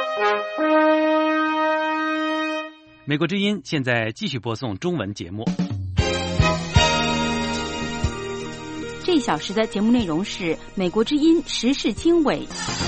美国之音现在继续播送中文节目。 这一小时的节目内容是美国之音时事经纬。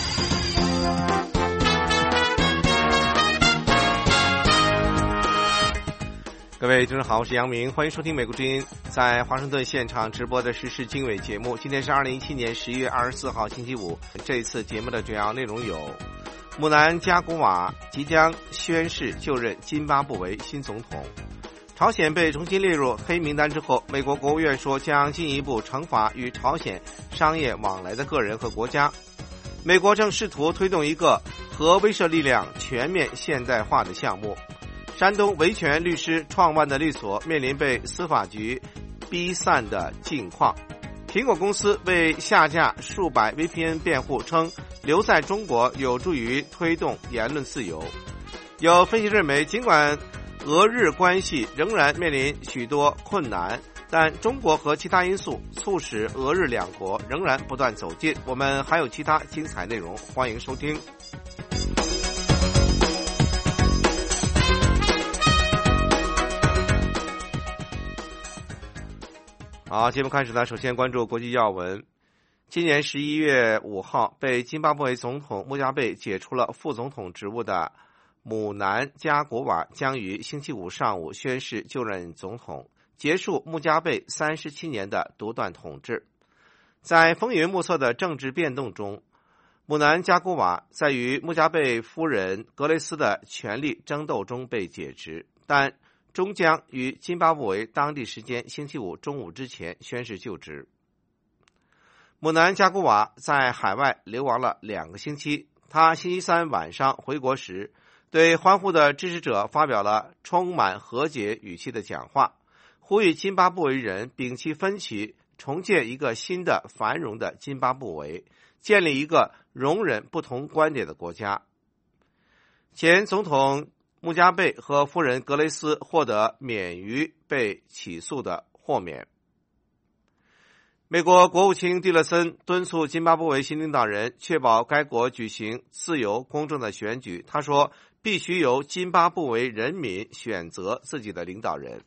各位听众好，我是杨明，欢迎收听美国之音在华盛顿现场直播的时事经纬节目。今天是2017年11月24号星期五。这一次节目的主要内容有：姆南加古瓦即将宣誓就任津巴布韦新总统；朝鲜被重新列入黑名单之后，美国国务院说将进一步惩罚与朝鲜商业往来的个人和国家；美国正试图推动一个核威慑力量全面现代化的项目；山东维权律师创办的律所面临被司法局逼散的境况；苹果公司为下架数百 VPN 辩护，称留在中国有助于推动言论自由。有分析认为，尽管俄日关系仍然面临许多困难，但中国和其他因素促使俄日两国仍然不断走近。我们还有其他精彩内容，欢迎收听。好，节目开始呢，首先关注国际要闻。今年11月5号，被津巴布韦总统穆加贝解除了副总统职务的姆南加国瓦将于星期五上午宣誓就任总统，结束穆加贝37年的独断统治。在风云莫测的政治变动中，姆南加国瓦在与穆加贝夫人格雷斯的权力争斗中被解职，但终将于津巴布韦当地时间星期五中午之前宣誓就职。姆南加古瓦在海外流亡了2个星期，他星期三晚上回国时，对欢呼的支持者发表了充满和解语气的讲话，呼吁津巴布韦人摒弃分歧，重建一个新的繁荣的津巴布韦，建立一个容忍不同观点的国家。前总统穆加贝和夫人格雷斯获得免于被起诉的豁免。美国国务卿蒂勒森敦促津巴布韦新领导人确保该国举行自由公正的选举。他说，必须由津巴布韦人民选择自己的领导人。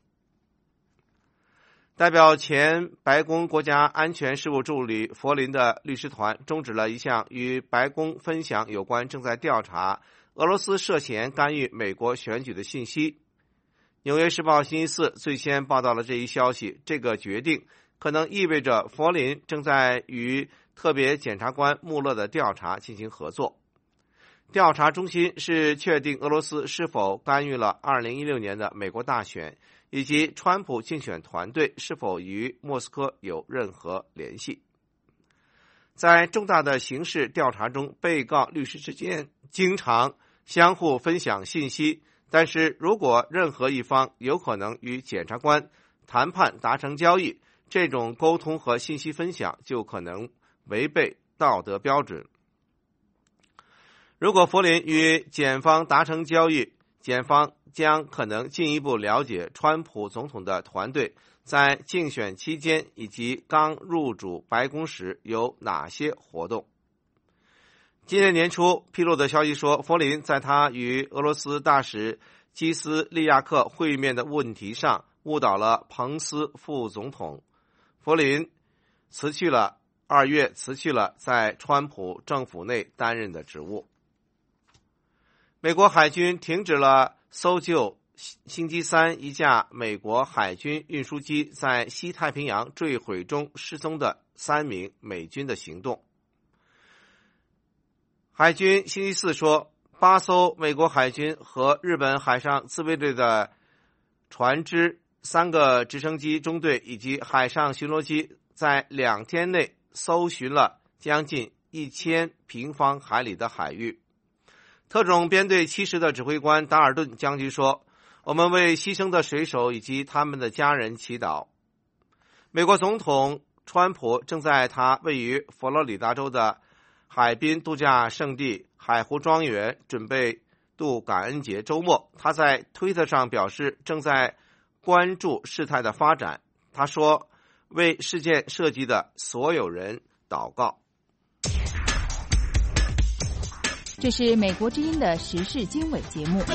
代表前白宫国家安全事务助理佛林的律师团终止了一项与白宫分享有关正在调查俄罗斯涉嫌干预美国选举的信息。纽约时报星期四最先报道了这一消息，这个决定可能意味着佛林正在与特别检察官穆勒的调查进行合作。调查中心是确定俄罗斯是否干预了2016年的美国大选，以及川普竞选团队是否与莫斯科有任何联系。在重大的刑事调查中，被告律师之间经常相互分享信息，但是如果任何一方有可能与检察官谈判达成交易，这种沟通和信息分享就可能违背道德标准。如果佛林与检方达成交易，检方将可能进一步了解川普总统的团队在竞选期间以及刚入主白宫时有哪些活动。今年年初披露的消息说，佛林在他与俄罗斯大使基斯利亚克会面的问题上误导了彭斯副总统。佛林2月辞去了在川普政府内担任的职务。美国海军停止了搜救星期三一架美国海军运输机在西太平洋坠毁中失踪的3名美军的行动。海军星期四说，8艘美国海军和日本海上自卫队的船只、3个直升机中队以及海上巡逻机在2天内搜寻了将近1000平方海里的海域。特种编队70的指挥官达尔顿将军说，我们为牺牲的水手以及他们的家人祈祷。美国总统川普正在他位于佛罗里达州的海滨度假胜地海湖庄园准备度感恩节周末。他在推特上表示正在关注事态的发展。他说，为事件涉及的所有人祷告。 这是美国之音的时事经纬节目。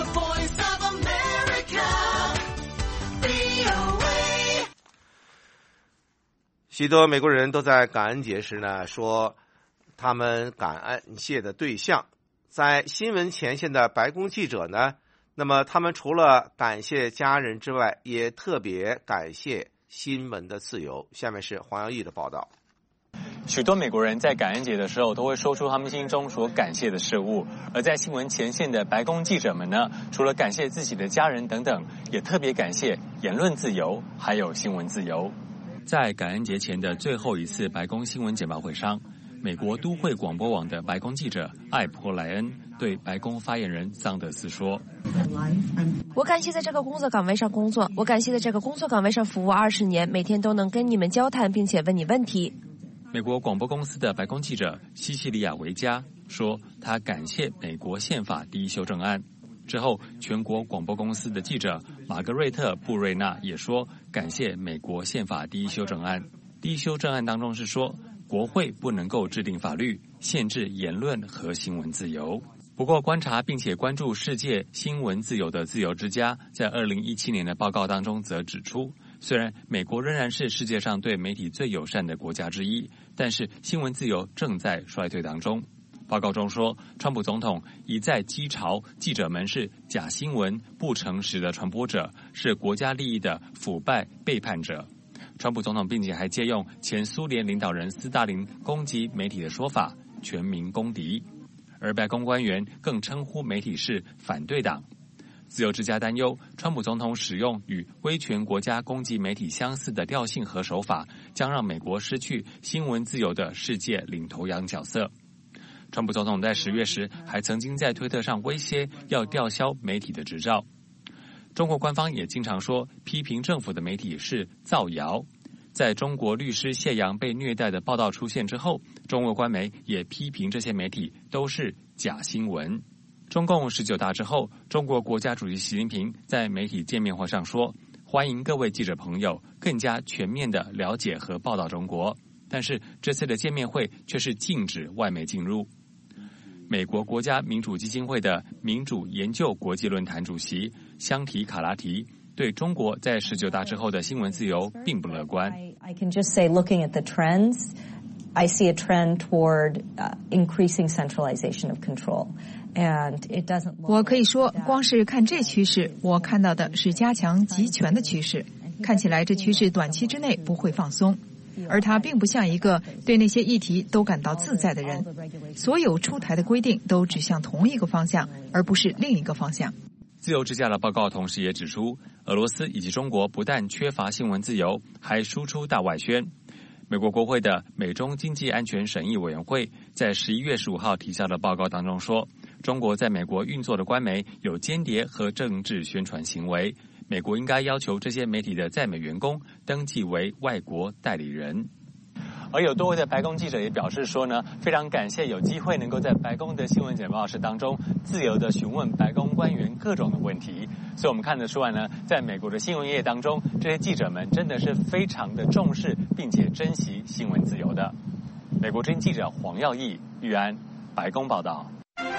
许多美国人都在感恩节时呢说他们感谢的对象。在新闻前线的白宫记者呢，那么他们除了感谢家人之外，也特别感谢新闻的自由。下面是黄耀义的报道。 许多美国人在感恩节的时候都会说出他们心中所感谢的事物，而在新闻前线的白宫记者们呢，除了感谢自己的家人等等，也特别感谢言论自由还有新闻自由。在感恩节前的最后一次白宫新闻简报会上，美国都会广播网的白宫记者艾珀莱恩对白宫发言人桑德斯说： 我感谢在这个工作岗位上工作，我感谢在这个工作岗位上服务20年，每天都能跟你们交谈并且问你问题。 美国广播公司的白宫记者西西里亚·维加说，他感谢美国宪法第一修正案。之后，全国广播公司的记者玛格瑞特·布瑞纳也说，感谢美国宪法第一修正案。第一修正案当中是说，国会不能够制定法律限制言论和新闻自由。不过，观察并且关注世界新闻自由的自由之家在2017年的报告当中则指出，虽然美国仍然是世界上对媒体最友善的国家之一，但是新闻自由正在衰退当中。报告中说，川普总统一再讥嘲记者们是假新闻、不诚实的传播者，是国家利益的腐败背叛者。川普总统并且还借用前苏联领导人斯大林攻击媒体的说法，全民公敌。而白宫官员更称呼媒体是反对党。自由之家担忧，川普总统使用与威权国家攻击媒体相似的调性和手法，将让美国失去新闻自由的世界领头羊角色。川普总统在10月时还曾经在推特上威胁要吊销媒体的执照。中国官方也经常说，批评政府的媒体是造谣。在中国律师谢阳被虐待的报道出现之后，中国官媒也批评这些媒体都是假新闻。中共19大之后，中国国家主席习近平在媒体见面会上说，欢迎各位记者朋友更加全面地了解和报道中国，但是这次的见面会却是禁止外媒进入。美国国家民主基金会的民主研究国际论坛主席香缇卡拉提对中国在19大之后的新闻自由并不乐观。 I can just say, looking at the trends, I see a trend toward increasing centralization of control. And it doesn't. 我可以说，光是看这趋势，我看到的是加强集权的趋势。看起来这趋势短期之内不会放松。而他并不像一个对那些议题都感到自在的人，所有出台的规定都指向同一个方向，而不是另一个方向。 自由之家的报告同时也指出，俄罗斯以及中国不但缺乏新闻自由，还输出大外宣。美国国会的美中经济安全审议委员会在11月15号提交的报告当中说，中国在美国运作的官媒有间谍和政治宣传行为，美国应该要求这些媒体的在美员工登记为外国代理人。而有多位的白宫记者也表示说呢，非常感谢有机会能够在白宫的新闻简报室当中自由的询问白宫官员各种的问题。所以我们看得出来呢，在美国的新闻业当中，这些记者们真的是非常的重视并且珍惜新闻自由的。美国之音记者黄耀义、玉安，白宫报道。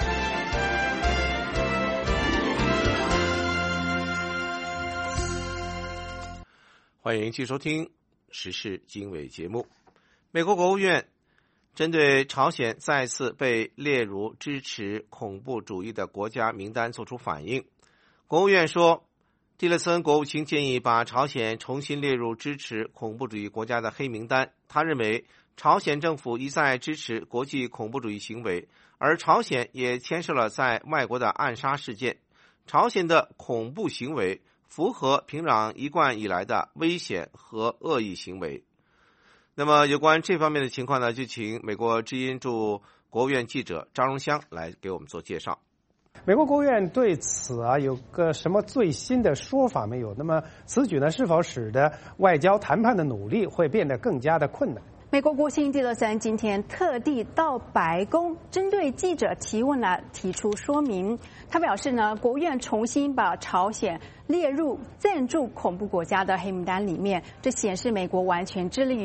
欢迎继续收听时事经纬节目。美国国务院针对朝鲜再次被列入支持恐怖主义的国家名单作出反应。国务院说，蒂勒森国务卿建议把朝鲜重新列入支持恐怖主义国家的黑名单。他认为朝鲜政府一再支持国际恐怖主义行为，而朝鲜也牵涉了在外国的暗杀事件。朝鲜的恐怖行为符合平壤一贯以来的危险和恶意行为。那么有关这方面的情况呢，就请美国之音驻国务院记者张荣香来给我们做介绍。 美国国务院对此有个什么最新的说法没有？那么此举呢，是否使得外交谈判的努力会变得更加的困难？ 美国国务卿蒂勒森今天特地到白宫，针对记者提问提出说明。他表示呢，国务院重新把朝鲜列入赞助恐怖国家的黑名单里面，这显示美国完全致力于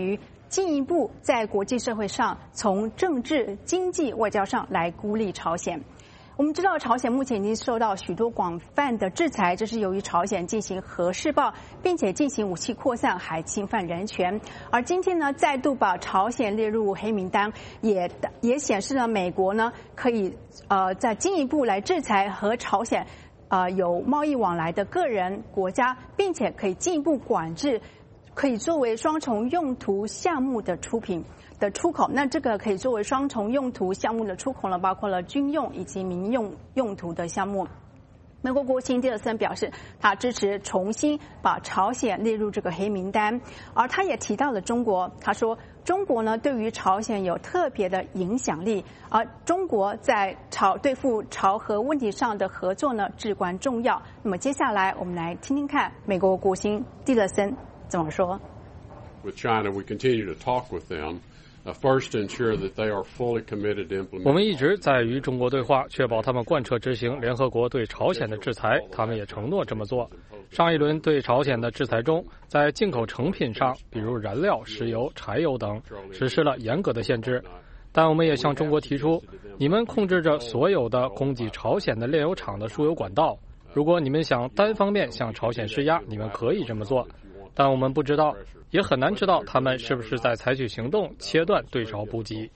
进一步在国际社会上从政治、经济、外交上来孤立朝鲜。我们知道，朝鲜目前已经受到许多广泛的制裁，这是由于朝鲜进行核试爆，并且进行武器扩散，还侵犯人权。而今天呢，再度把朝鲜列入黑名单，也显示了美国呢可以再进一步来制裁和朝鲜有贸易往来的个人、国家，并且可以进一步管制可以作为双重用途项目的出口。那这个可以作为双重用途项目的出口呢，包括了军用以及民用用途的项目。美国国务卿蒂勒森表示，他支持重新把朝鲜列入这个黑名单，而他也提到了中国。他说，中国呢对于朝鲜有特别的影响力，而中国在对付朝核问题上的合作呢至关重要。那么接下来我们来听听看美国国务卿蒂勒森怎么说。 With China, we continue to talk with them. First, ensure that they are fully committed to implement. 我们一直在与中国对话，确保他们贯彻执行联合国对朝鲜的制裁，他们也承诺这么做。上一轮对朝鲜的制裁中，在进口成品上，比如燃料、石油、柴油等，实施了严格的限制。但我们也向中国提出，你们控制着所有的供给朝鲜的炼油厂的输油管道，如果你们想单方面向朝鲜施压，你们可以这么做。但我们不知道，也很难知道他们是不是在采取行动切断对朝补给。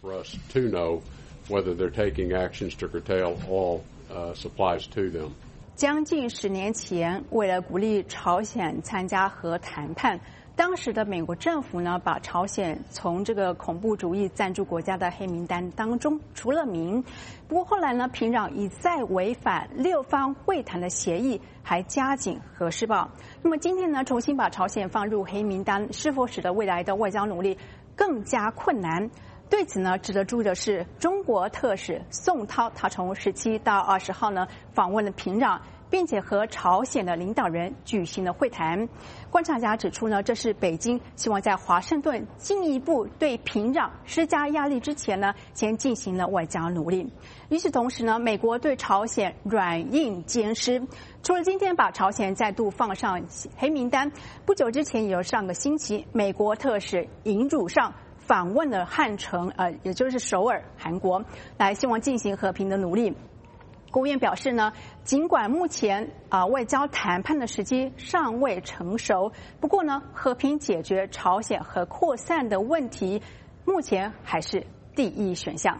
将近10年前，为了鼓励朝鲜参加核谈判，当时的美国政府呢，把朝鲜从这个恐怖主义赞助国家的黑名单当中除了名。不过后来呢，平壤一再违反6方会谈的协议，还加紧核试爆。那么今天呢，重新把朝鲜放入黑名单，是否使得未来的外交努力更加困难？对此呢，值得注意的是，中国特使宋涛，他从17到20号呢访问了平壤，并且和朝鲜的领导人举行了会谈。观察家指出呢，这是北京希望在华盛顿进一步对平壤施加压力之前呢，先进行了外交努力。与此同时呢，美国对朝鲜软硬兼施，除了今天把朝鲜再度放上黑名单，不久之前也有上个星期，美国特使尹汝尚访问了汉城，也就是首尔，韩国，来希望进行和平的努力。国务院表示呢，尽管目前外交谈判的时机尚未成熟，不过呢，和平解决朝鲜核扩散的问题，目前还是第一选项。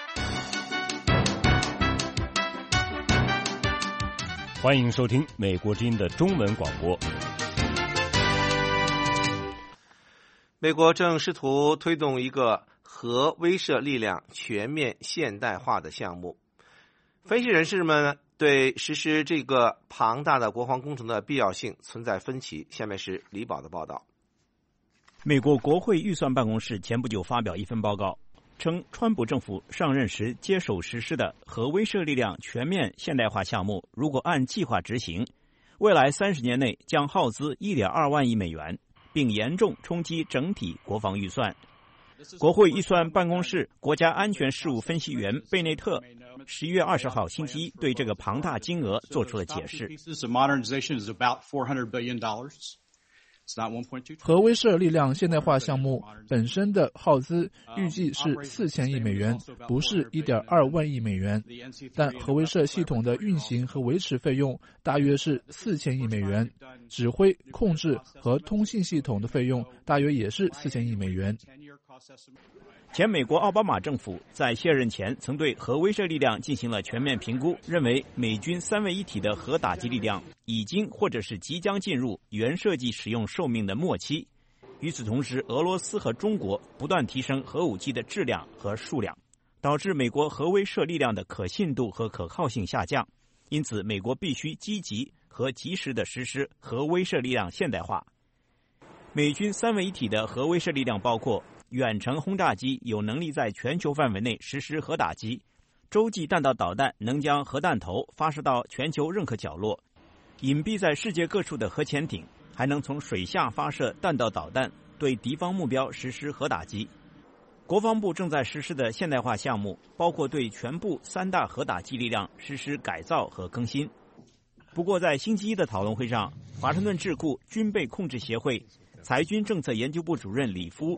欢迎收听美国之音的中文广播。 美国正试图推动一个核威慑力量全面现代化的项目。分析人士们对实施这个庞大的国防工程的必要性存在分歧。下面是李宝的报道。 美国国会预算办公室前不久发表一份报告，称川普政府上任时接手实施的核威慑力量全面现代化项目，如果按计划执行，未来30年内将耗资1.2万亿美元，并严重冲击整体国防预算。国会预算办公室国家安全事务分析员贝内特11月20号星期一对这个庞大金额做出了解释。 核威慑力量现代化项目本身的耗资预计是4000亿美元，不是1.2万亿美元，但核威慑系统的运行和维持费用大约是4000亿美元，指挥、控制和通信系统的费用大约也是4000亿美元。 前美国奥巴马政府在卸任前曾对核威慑力量进行了全面评估，认为美军3位一体的核打击力量已经或者是即将进入原设计使用寿命的末期。与此同时，俄罗斯和中国不断提升核武器的质量和数量，导致美国核威慑力量的可信度和可靠性下降。因此，美国必须积极和及时地实施核威慑力量现代化。美军3位一体的核威慑力量包括远程轰炸机有能力在全球范围内实施核打击，洲际弹道导弹能将核弹头发射到全球任何角落，隐蔽在世界各处的核潜艇还能从水下发射弹道导弹，对敌方目标实施核打击。国防部正在实施的现代化项目包括对全部3大核打击力量实施改造和更新。不过在星期一的讨论会上，华盛顿智库军备控制协会裁军政策研究部主任李夫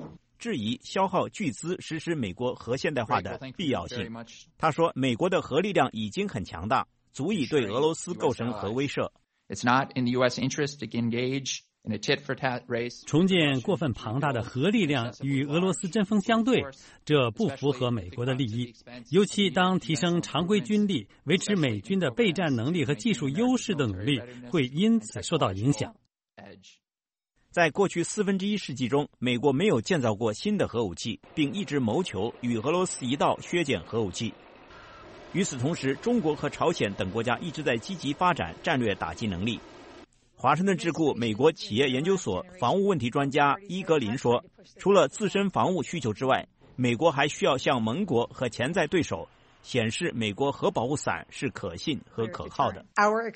质疑消耗巨资实施美国核现代化的必要性。他说，美国的核力量已经很强大，足以对俄罗斯构成核威慑。 It's not in the U.S. interest to engage in a tit-for-tat race. 重建过分庞大的核力量与俄罗斯针锋相对，这不符合美国的利益。尤其当提升常规军力、维持美军的备战能力和技术优势的努力会因此受到影响。 在过去1/4世纪中，美国没有建造过新的核武器，并一直谋求与俄罗斯一道削减核武器。与此同时，中国和朝鲜等国家一直在积极发展战略打击能力。华盛顿智库美国企业研究所防务问题专家伊格林说，除了自身防务需求之外，美国还需要向盟国和潜在对手显示美国核保护伞是可信和可靠的。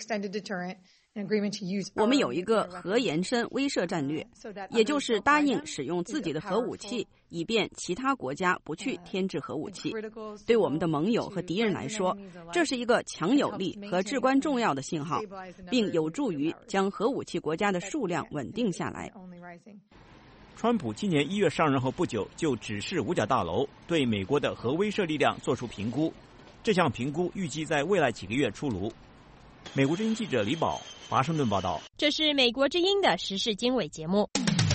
我们有一个核延伸威慑战略，也就是答应使用自己的核武器，以便其他国家不去添置核武器。对我们的盟友和敌人来说，这是一个强有力和至关重要的信号，并有助于将核武器国家的数量稳定下来。 川普今年1月上任后不久，就指示五角大楼对美国的核威慑力量做出评估，这项评估预计在未来几个月出炉。美国之音记者李宝华盛顿报道。 这是美国之音的时事经纬节目。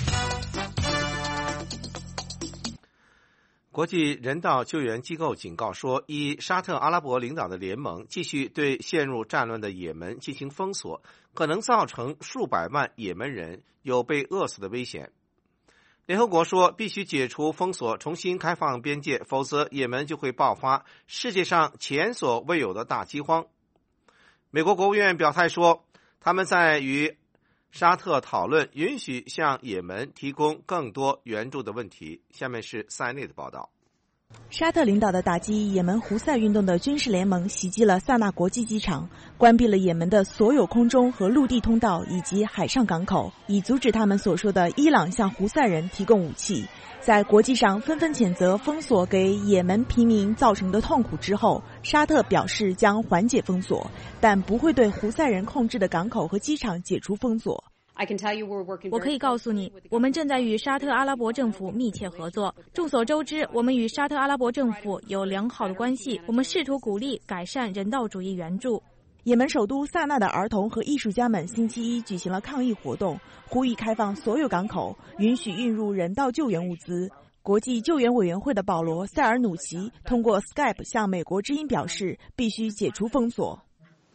国际人道救援机构警告说，以沙特阿拉伯领导的联盟继续对陷入战乱的也门进行封锁，可能造成数百万也门人有被饿死的危险。联合国说，必须解除封锁，重新开放边界，否则也门就会爆发世界上前所未有的大饥荒。美国国务院表态说，他们在与沙特讨论允许向也门提供更多援助的问题。下面是塞内的报道。 沙特领导的打击也门胡塞运动的军事联盟袭击了萨那国际机场，关闭了也门的所有空中和陆地通道以及海上港口，以阻止他们所说的伊朗向胡塞人提供武器。在国际上纷纷谴责封锁给也门平民造成的痛苦之后，沙特表示将缓解封锁，但不会对胡塞人控制的港口和机场解除封锁。 我可以告诉你，我们正在与沙特阿拉伯政府密切合作。众所周知，我们与沙特阿拉伯政府有良好的关系，我们试图鼓励改善人道主义援助。 也门首都萨那的儿童和艺术家们星期一举行了抗议活动，呼吁开放所有港口，允许运入人道救援物资。国际救援委员会的保罗·塞尔努奇通过 Skype 向美国之音表示，必须解除封锁。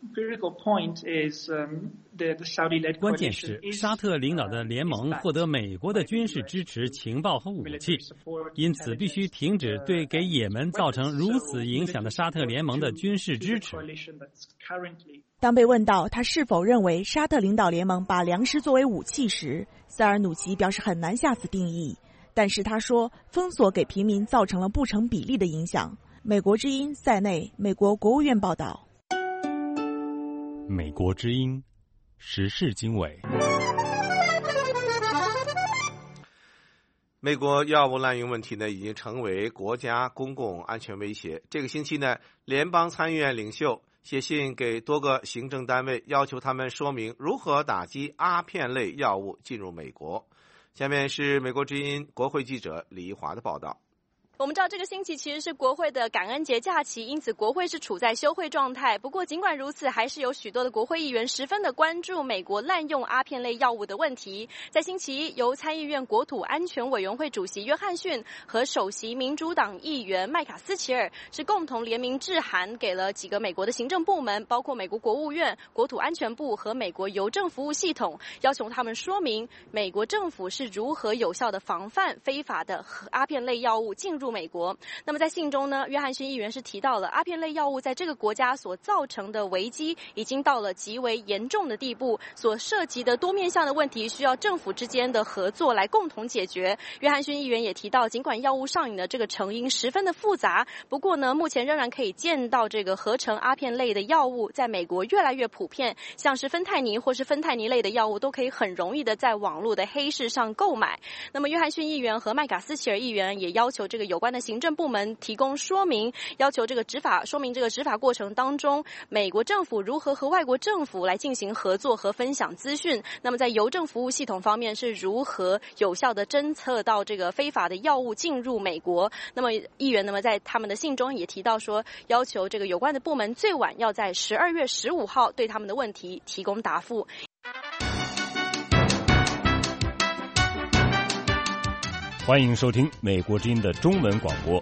关键是沙特领导的联盟获得美国的军事支持、情报和武器，因此必须停止对给也门造成如此影响的沙特联盟的军事支持。 当被问到他是否认为沙特领导联盟把粮食作为武器时，塞尔努奇表示很难下此定义，但是他说封锁给平民造成了不成比例的影响。美国之音塞内，美国国务院报道。 美国之音时事经纬。 美国药物滥用问题呢，已经成为国家公共安全威胁。这个星期呢，联邦参议院领袖写信给多个行政单位，要求他们说明如何打击阿片类药物进入美国。下面是美国之音国会记者李一华的报道。 我们知道这个星期其实是国会的感恩节假期，因此国会是处在休会状态。不过尽管如此，还是有许多的国会议员十分的关注美国滥用阿片类药物的问题。在星期一，由参议院国土安全委员会主席约翰逊和首席民主党议员麦卡斯齐尔是共同联名致函给了几个美国的行政部门，包括美国国务院、国土安全部和美国邮政服务系统，要求他们说明美国政府是如何有效的防范非法的阿片类药物进入美国。那么在信中呢，约翰逊议员是提到了阿片类药物在这个国家所造成的危机已经到了极为严重的地步，所涉及的多面向的问题需要政府之间的合作来共同解决。约翰逊议员也提到，尽管药物上瘾的这个成因十分的复杂，不过呢，目前仍然可以见到这个合成阿片类的药物在美国越来越普遍，像是芬太尼或是芬太尼类的药物都可以很容易的在网络的黑市上购买。那么约翰逊议员和麦卡斯齐尔议员也要求这个邮有关的行政部门提供说明，要求说明这个执法过程当中，美国政府如何和外国政府来进行合作和分享资讯。那么在邮政服务系统方面是如何有效的侦测到这个非法的药物进入美国。那么议员在他们的信中也提到说，要求这个有关的部门最晚要在12月15号对他们的问题提供答复。 欢迎收听美国之音的中文广播。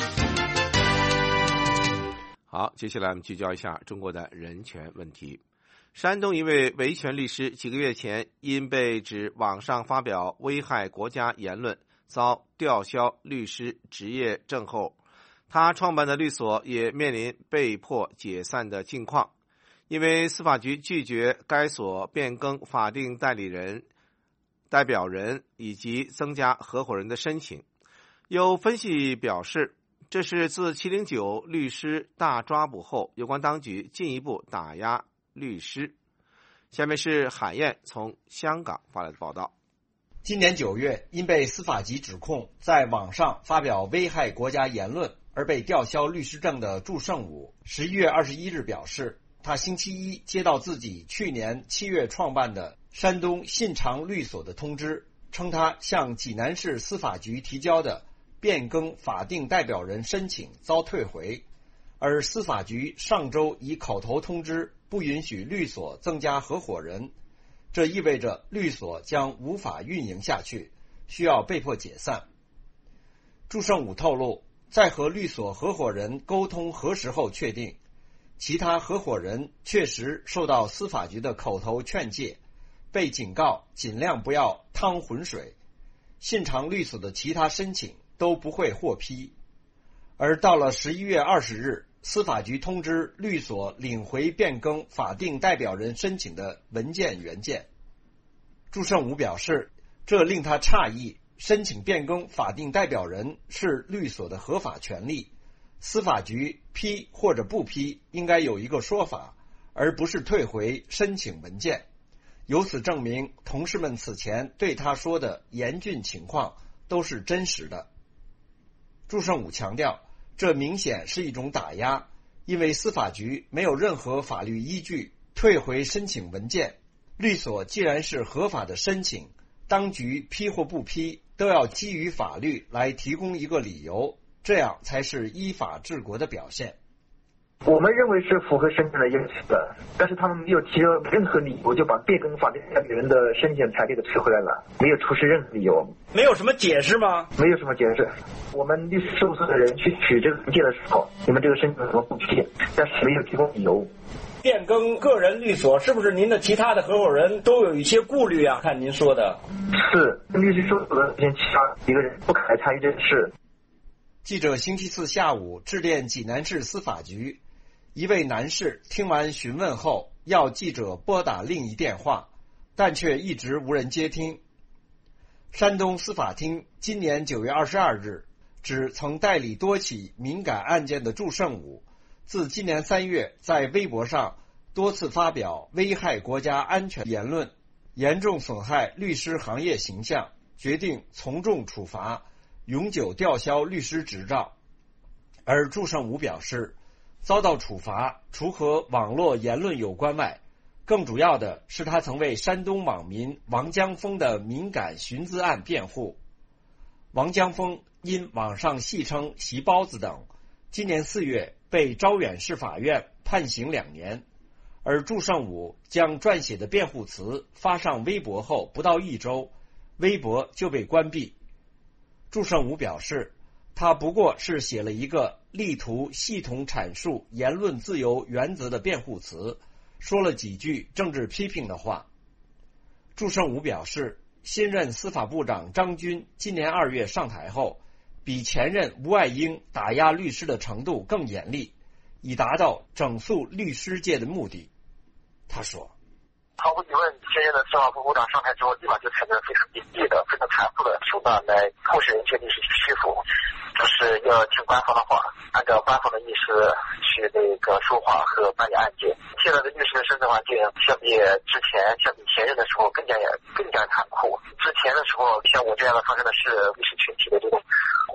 好，接下来我们聚焦一下中国的人权问题。山东一位维权律师几个月前因被指网上发表危害国家言论，遭吊销律师执业证后，他创办的律所也面临被迫解散的境况，因为司法局拒绝该所变更法定代表人以及增加合伙人的申请。有分析表示，这是自709律师大抓捕后，有关当局进一步打压律师。下面是海燕从香港发来的报道。 今年9月，因被司法局指控在网上发表危害国家言论而被吊销律师证的祝胜武，11月21日表示，他星期一接到自己去年7月创办的山东信长律所的通知，称他向济南市司法局提交的变更法定代表人申请遭退回，而司法局上周以口头通知不允许律所增加合伙人，这意味着律所将无法运营下去，需要被迫解散。祝胜武透露，在和律所合伙人沟通核实后确定，其他合伙人确实受到司法局的口头劝诫，被警告尽量不要趟浑水，信长律所的其他申请都不会获批。而到了11月20日，司法局通知律所领回变更法定代表人申请的文件原件。祝胜武表示，这令他诧异，申请变更法定代表人是律所的合法权利，司法局批或者不批应该有一个说法，而不是退回申请文件。由此证明，同事们此前对他说的严峻情况都是真实的。祝胜武强调，这明显是一种打压，因为司法局没有任何法律依据退回申请文件。律所既然是合法的申请，当局批或不批都要基于法律来提供一个理由，这样才是依法治国的表现。 我们认为是符合申请的要求的，但是他们没有提任何理由就把变更法定代表人的申请材料给退回来了，没有出示任何理由。 没有什么解释吗？ 没有什么解释。我们律师事务所的人去取这个文件的时候，你们这个申请怎么不批？但是没有提供理由。 变更个人律所是不是您的其他的合伙人都有一些顾虑啊？看您说的。 是，律师事务所的其他一个人不肯来参与这事。 记者星期四下午致电济南市司法局，一位男士听完询问后要记者拨打另一电话，但却一直无人接听。山东司法厅今年9月22日指曾代理多起敏感案件的祝胜武，自今年3月在微博上多次发表危害国家安全言论，严重损害律师行业形象，决定从重处罚，永久吊销律师执照。而祝胜武表示，遭到处罚除和网络言论有关外，更主要的是他曾为山东网民王江峰的敏感寻资案辩护。王江峰因网上戏称席包子等，今年4月被招远市法院判刑2年，而祝胜武将撰写的辩护词发上微博后不到1周，微博就被关闭。祝胜武表示，他不过是写了一个力图系统阐述言论自由原则的辩护词，说了几句政治批评的话。祝胜武表示，新任司法部长张军今年2月上台后，比前任吴爱英打压律师的程度更严厉，以达到整肃律师界的目的。他说， 毫无疑问，现任的司法部部长上台之后，立马就采取了非常严厉的、非常残酷的手段来迫使人权律师去屈服，就是要听官方的话，按照官方的意思去说话和办理案件。现在的律师的生存环境相比前任的时候更加残酷。之前的时候，像我这样的发生的是律师群体的这种混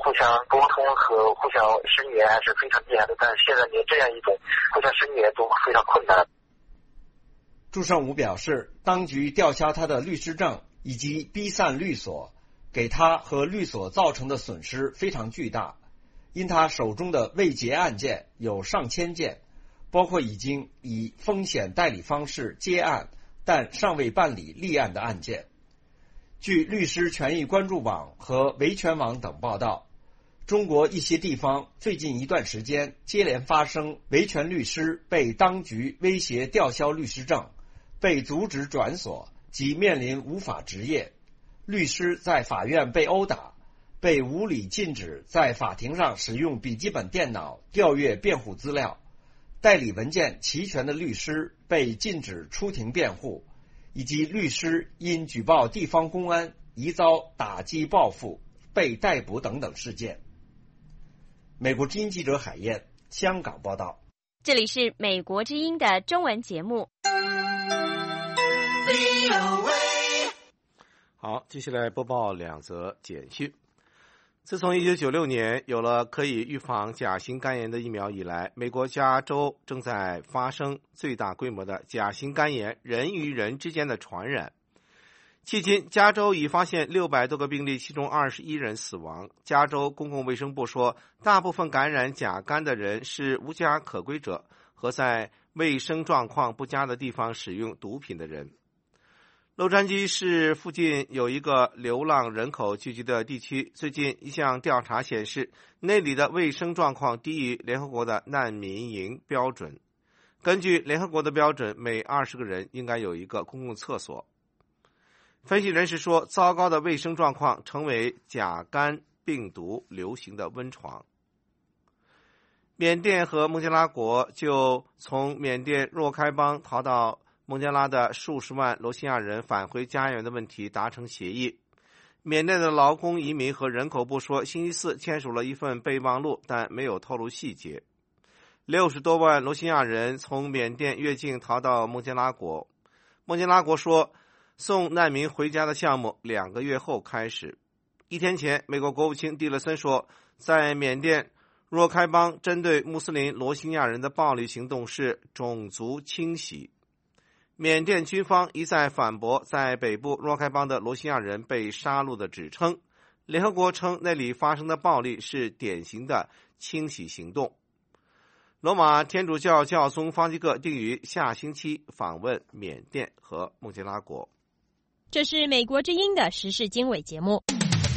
互相沟通和互相声援还是非常厉害的，但是现在连这样一种互相声援都非常困难。 祝胜武表示，当局吊销他的律师证以及逼散律所，给他和律所造成的损失非常巨大，因他手中的未结案件有上千件，包括已经以风险代理方式接案但尚未办理立案的案件。据律师权益关注网和维权网等报道，中国一些地方最近一段时间接连发生维权律师被当局威胁吊销律师证，被阻止转所及面临无法执业，律师在法院被殴打，被无理禁止在法庭上使用笔记本电脑调阅辩护资料，代理文件齐全的律师被禁止出庭辩护，以及律师因举报地方公安疑遭打击报复被逮捕等等事件。美国之音记者海燕，香港报道。 这里是美国之音的中文节目。 好，接下来播报2则简讯。自从1996年有了可以预防甲型肝炎的疫苗以来，美国加州正在发生最大规模的甲型肝炎人与人之间的传染。迄今，加州已发现600多个病例，其中21人死亡。加州公共卫生部说，大部分感染甲肝的人是无家可归者和在卫生状况不佳的地方使用毒品的人。洛杉矶市附近有一个流浪人口聚集的地区，最近一项调查显示，那里的卫生状况低于联合国的难民营标准。根据联合国的标准，每20个人应该有一个公共厕所。分析人士说，糟糕的卫生状况成为甲肝病毒流行的温床。缅甸和孟加拉国就从缅甸若开邦逃到孟加拉的数十万罗兴亚人返回家园的问题达成协议。缅甸的劳工移民和人口部说，星期四签署了一份备忘录，但没有透露细节。60多万罗兴亚人从缅甸越境逃到孟加拉国。孟加拉国说，送难民回家的项目2个月后开始。1天前，美国国务卿蒂勒森说，在缅甸若开邦针对穆斯林罗兴亚人的暴力行动是种族清洗。缅甸军方一再反驳在北部若开邦的罗兴亚人被杀戮的指称。联合国称那里发生的暴力是典型的清洗行动。罗马天主教教宗方济各定于下星期访问缅甸和孟加拉国。 这是美国之音的时事经纬节目。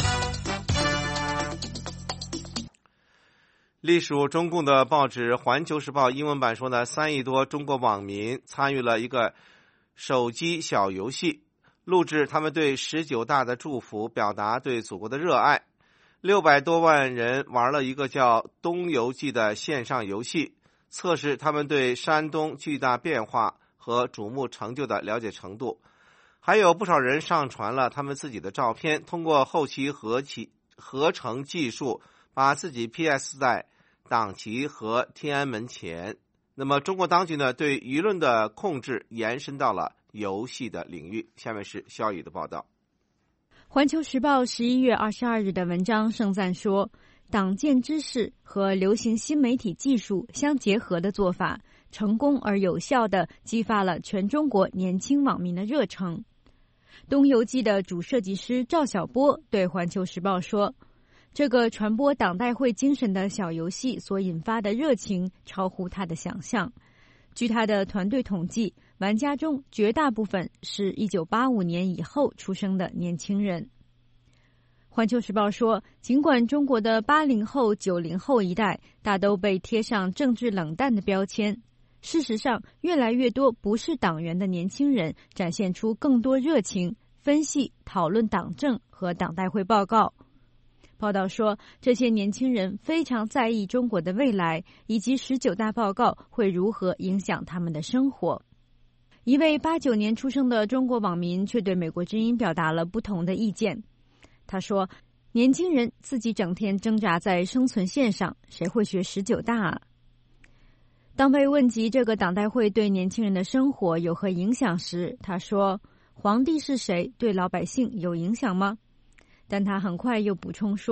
隶属中共的报纸《环球时报》英文版说呢，3亿多中国网民参与了一个手机小游戏，录制他们对19大的祝福，表达对祖国的热爱。600多万人玩了一个叫《东游记》的线上游戏，测试他们对山东巨大变化和瞩目成就的了解程度。还有不少人上传了他们自己的照片，通过后期合成技术把自己 PS 在党旗和天安门前。那么中国当局呢，对舆论的控制延伸到了游戏的领域。下面是肖宇的报道。 环球时报11月22日的文章盛赞说，党建知识和流行新媒体技术相结合的做法，成功而有效地激发了全中国年轻网民的热诚。东游记的主设计师赵晓波对环球时报说，这个传播党代会精神的小游戏所引发的热情超乎他的想象。据他的团队统计，玩家中绝大部分是1985年以后出生的年轻人。环球时报说，尽管中国的80后、90后一代大都被贴上政治冷淡的标签，事实上，越来越多不是党员的年轻人展现出更多热情，分析、讨论党政和党代会报告。报道说，这些年轻人非常在意中国的未来，以及19大报告会如何影响他们的生活。一位89年出生的中国网民却对美国之音表达了不同的意见。他说，年轻人自己整天挣扎在生存线上，谁会学19大啊？当被问及这个党代会对年轻人的生活有何影响时，他说，皇帝是谁对老百姓有影响吗？但他很快又补充说，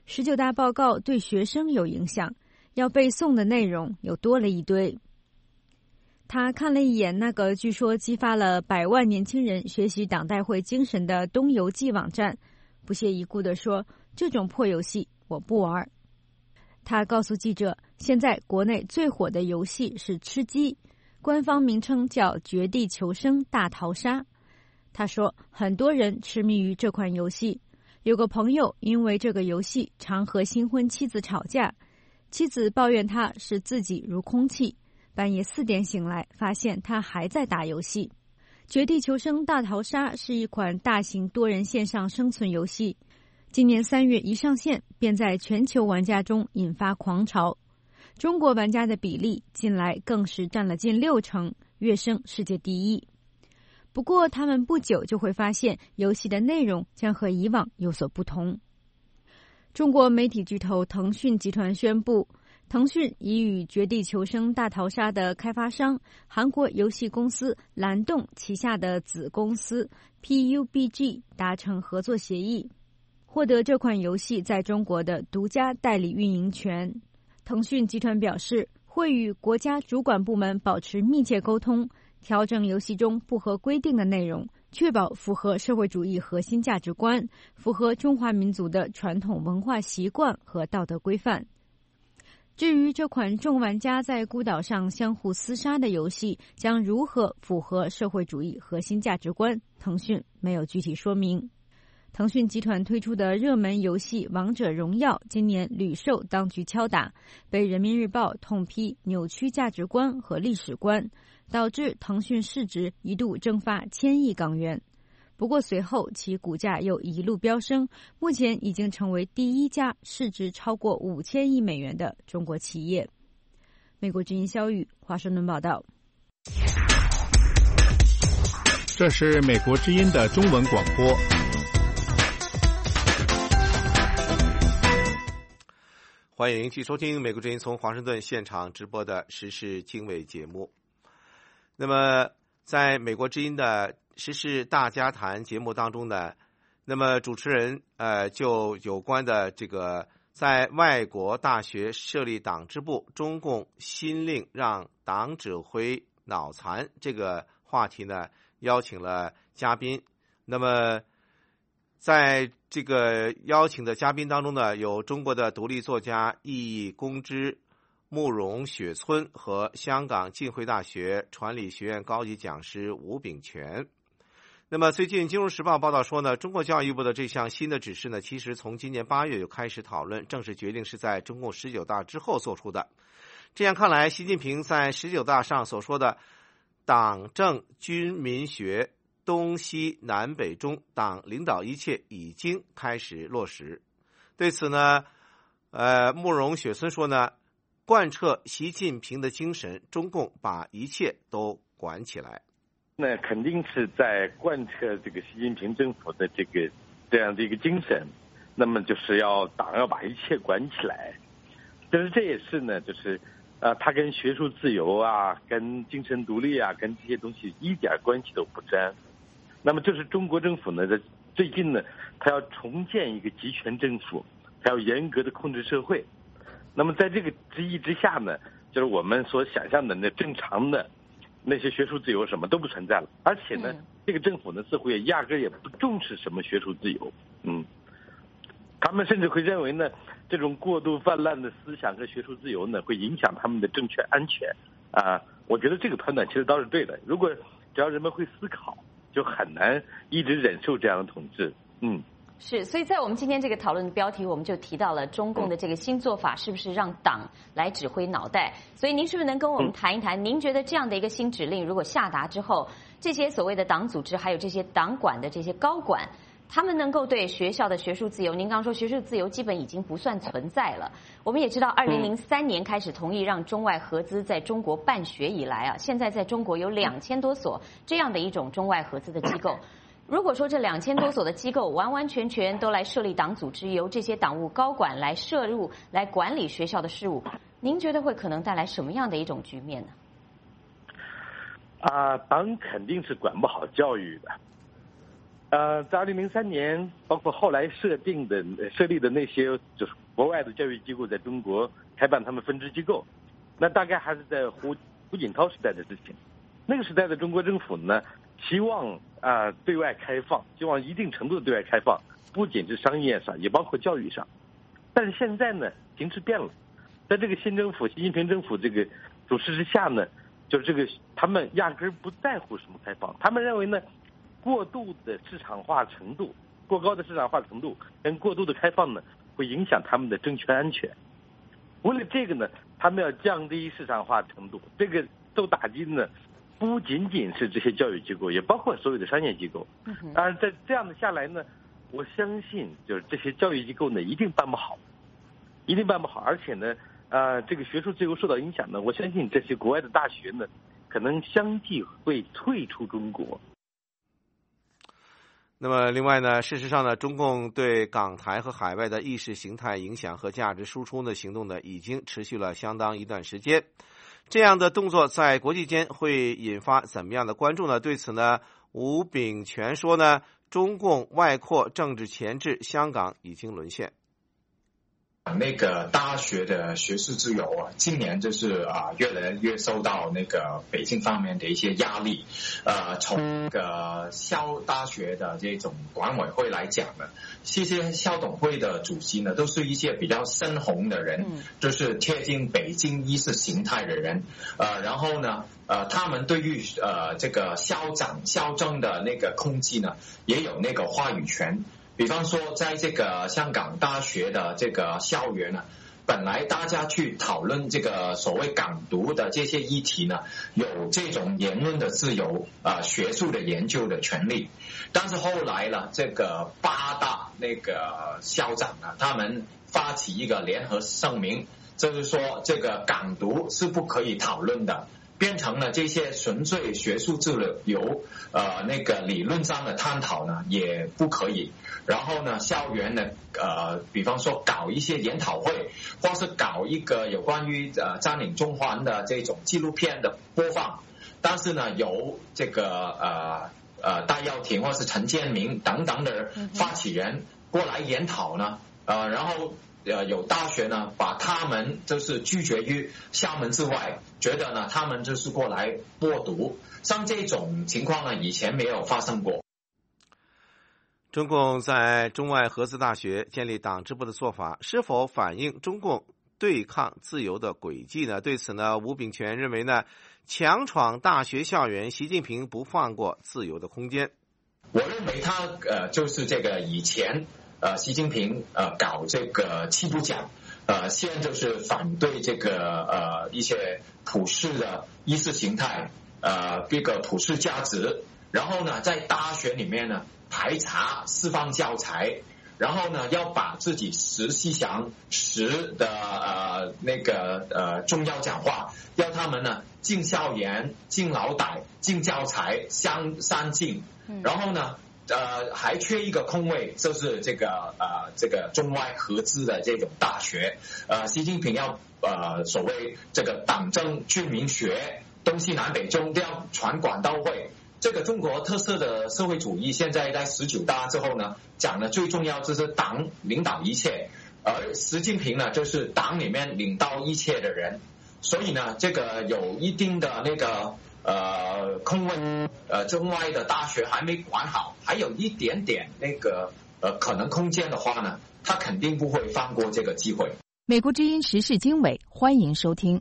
19大报告对学生有影响，要背诵的内容又多了一堆。他看了一眼那个据说激发了100万年轻人学习党代会精神的东游记网站，不屑一顾地说：“这种破游戏我不玩。”他告诉记者，现在国内最火的游戏是吃鸡，官方名称叫《绝地求生大逃杀》。他说，很多人痴迷于这款游戏，有个朋友因为这个游戏常和新婚妻子吵架，妻子抱怨他视自己如空气，半夜4点醒来，发现他还在打游戏。绝地求生大逃杀是一款大型多人线上生存游戏，今年3月一上线，便在全球玩家中引发狂潮。中国玩家的比例近来更是占了近60%，跃升世界第一。不过他们不久就会发现游戏的内容将和以往有所不同。中国媒体巨头腾讯集团宣布，腾讯已与绝地求生大逃杀的开发商韩国游戏公司蓝洞旗下的子公司 PUBG 达成合作协议，获得这款游戏在中国的独家代理运营权。腾讯集团表示，会与国家主管部门保持密切沟通，调整游戏中不合规定的内容，确保符合社会主义核心价值观，符合中华民族的传统文化习惯和道德规范。至于这款众玩家在孤岛上相互厮杀的游戏将如何符合社会主义核心价值观，腾讯没有具体说明。腾讯集团推出的热门游戏《王者荣耀》今年屡受当局敲打，被人民日报痛批扭曲价值观和历史观，导致腾讯市值一度蒸发1000亿港元。不过随后其股价又一路飙升，目前已经成为第一家市值超过5000亿美元的中国企业。美国之音肖宇华盛顿报道。 这是美国之音的中文广播。 欢迎继续收听美国之音从华盛顿现场直播的时事经纬节目。那么在美国之音的时事大家谈节目当中呢，那么主持人就有关的这个在外国大学设立党支部，中共新令让党指挥脑残这个话题呢，邀请了嘉宾。那么在这个邀请的嘉宾当中呢，有中国的独立作家易公之、慕容雪村和香港浸会大学传理学院高级讲师吴炳全。那么最近《金融时报》报道说呢，中国教育部的这项新的指示呢，其实从今年8月就开始讨论，正式决定是在中共19大之后做出的。这样看来，习近平在19大上所说的党政军民学东西南北中党领导一切已经开始落实。对此呢，慕容雪村说呢，贯彻习近平的精神，中共把一切都管起来。 那肯定是在贯彻这个习近平政府的这样的一个精神，那么就是党要把一切管起来。但是这也是呢，就是他跟学术自由啊，跟精神独立啊，跟这些东西一点关系都不沾。那么这是中国政府呢，在最近呢，他要重建一个集权政府，他要严格的控制社会。那么在这个之一之下呢，就是我们所想象的那正常的那些学术自由什么都不存在了。而且呢，这个政府呢，似乎也压根也不重视什么学术自由。他们甚至会认为呢，这种过度泛滥的思想和学术自由呢，会影响他们的政权安全。我觉得这个判断其实倒是对的。如果只要人们会思考，就很难一直忍受这样的统治。 是，所以在我们今天这个讨论的标题，我们就提到了中共的这个新做法是不是让党来指挥脑袋？所以您是不是能跟我们谈一谈？您觉得这样的一个新指令如果下达之后，这些所谓的党组织还有这些党管的这些高管，他们能够对学校的学术自由，您刚说学术自由基本已经不算存在了。我们也知道2003年开始同意让中外合资在中国办学以来现在在中国有2000多所这样的一种中外合资的机构。如果说这2000多所的机构完完全全都来设立党组织，由这些党务高管来摄入来管理学校的事务，您觉得会可能带来什么样的一种局面呢？党肯定是管不好教育的。 在2003年，包括后来设立的那些就是国外的教育机构在中国开办他们分支机构，那大概还是在胡锦涛时代的事情。那个时代的中国政府呢，希望对外开放，希望一定程度的对外开放，不仅是商业上，也包括教育上。但是现在呢，形势变了，在这个新政府习近平政府这个主持之下呢，就是他们压根儿不在乎什么开放，他们认为呢，过度的市场化程度，过高的市场化程度跟过度的开放呢，会影响他们的政权安全。为了这个呢，他们要降低市场化程度。这个受打击呢，不仅仅是这些教育机构，也包括所有的商业机构。当然，在这样的下来呢，我相信就是这些教育机构呢，一定办不好，而且呢，这个学术自由受到影响呢，我相信这些国外的大学呢，可能相继会退出中国。 那么另外呢，事实上呢，中共对港台和海外的意识形态影响和价值输出的行动呢，已经持续了相当一段时间。这样的动作在国际间会引发怎么样的关注呢？对此呢，吴炳全说呢，中共外扩政治钳制香港已经沦陷。 那个大学的学术自由啊，今年就是越来越受到那个北京方面的一些压力。从那个校大学的这种管委会来讲呢，这些校董会的主席呢，都是一些比较深红的人，就是贴近北京意识形态的人。然后呢，他们对于这个校政的那个控制呢，也有那个话语权。比方说，在这个香港大学的这个校园呢，本来大家去讨论这个所谓港独的这些议题呢，有这种言论的自由，学术的研究的权利。但是后来呢，这个8大那个校长呢，他们发起一个联合声明，就是说这个港独是不可以讨论的。变成了这些纯粹学术自由，那个理论上的探讨呢也不可以。然后呢，校园呢，比方说搞一些研讨会，或是搞一个有关于占领中环的这种纪录片的播放，但是呢，由这个戴耀廷或是陈建明等等的发起人过来研讨呢，然后有大学呢把他们就是拒绝于校门之外，觉得呢他们就是过来播读，像这种情况呢以前没有发生过。 中共在中外合资大学建立党支部的做法，是否反映中共对抗自由的轨迹呢？对此呢，吴炳全认为呢，强闯大学校园，习近平不放过自由的空间。 我认为他就是这个以前习近平搞这个七不讲，现在就是反对这个一些普世的意识形态，这个普世价值，然后呢在大学里面呢排查释放教材，然后呢要把自己实思想实的那个重要讲话，要他们呢进校园、进脑袋、进教材三进，然后呢还缺一个空位，就是这个中外合资的这种大学。习近平要所谓这个党政军民学东西南北中都要全管到位。这个中国特色的社会主义现在在19大之后呢，讲的最重要就是党领导一切，而习近平呢就是党里面领导一切的人，所以呢这个有一定的那个空位，中外的大学还没管好，还有一点点那个可能空间的话呢，他肯定不会放过这个机会。 美国之音时事经纬，欢迎收听。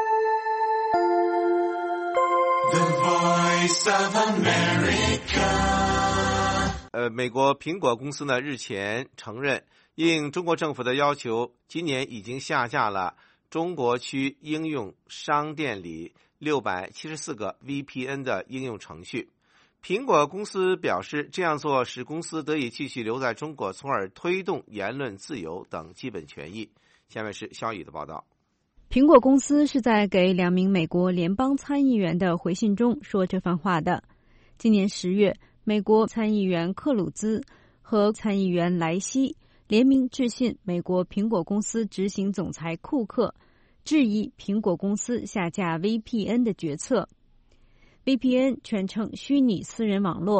The Voice of America。美国苹果公司呢日前承认，应中国政府的要求，今年已经下架了中国区应用商店里674个 VPN 的应用程序。苹果公司表示，这样做使公司得以继续留在中国，从而推动言论自由等基本权益。下面是肖宇的报道。 苹果公司是在给2名美国联邦参议员的回信中说这番话的。今年10月，美国参议员克鲁兹和参议员莱西联名致信美国苹果公司执行总裁库克，质疑苹果公司下架 VPN 的决策。VPN 全称虚拟私人网络，